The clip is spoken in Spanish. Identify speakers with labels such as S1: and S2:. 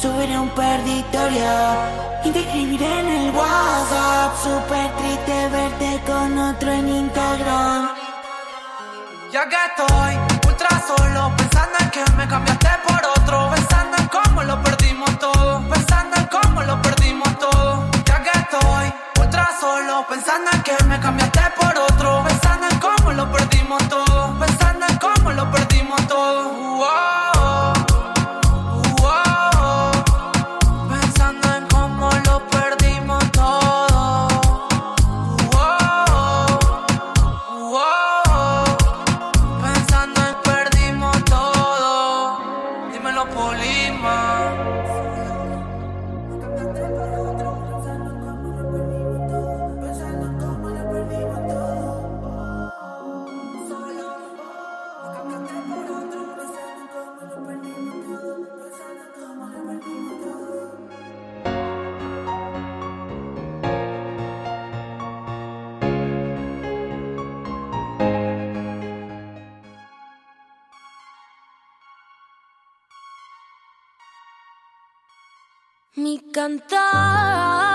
S1: subiré un perditorio y te escribiré en el WhatsApp. Súper triste verte con otro en Instagram.
S2: Ya que estoy ultra solo, pensando en que me cambiaste por otro, pensando en cómo lo perdimos todo, pensando en cómo lo perdimos todo. Ya que estoy ultra solo, pensando en que me cambiaste por otro, pensando en cómo lo perdimos todo, pensando en cómo lo perdimos todo. Pensando en cómo lo perdimos todo. Pensando en perdimos todo. Dímelo, Polima.
S1: Mi cantar